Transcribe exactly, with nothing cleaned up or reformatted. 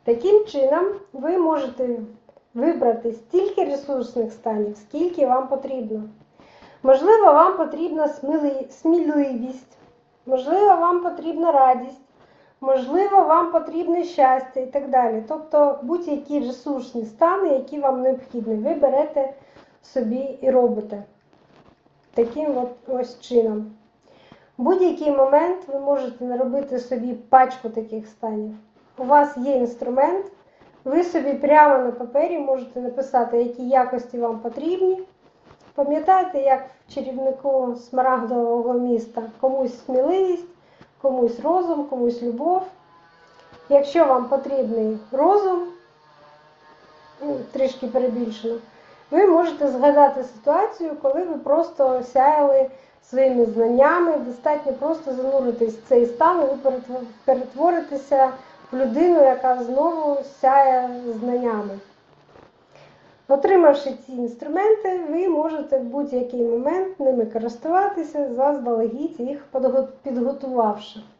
Таким чином, ви можете вибрати стільки ресурсних станів, скільки вам потрібно. Можливо, вам потрібна сміливість, можливо, вам потрібна радість, можливо, вам потрібне щастя і так далі. Тобто, будь-які ресурсні стани, які вам необхідні, ви берете собі і робите. Таким от ось чином. В будь-який момент ви можете наробити собі пачку таких станів. У вас є інструмент, ви собі прямо на папері можете написати, які якості вам потрібні. Пам'ятаєте, як в чарівнику Смарагдового міста? Комусь сміливість, комусь розум, комусь любов. Якщо вам потрібний розум, трішки перебільшено, ви можете згадати ситуацію, коли ви просто сяяли своїми знаннями, достатньо просто зануритись в цей стан, і ви перетворитеся в людину, яка знову сяє знаннями. Отримавши ці інструменти, ви можете в будь-який момент ними користуватися, заздалегідь їх підготувавши.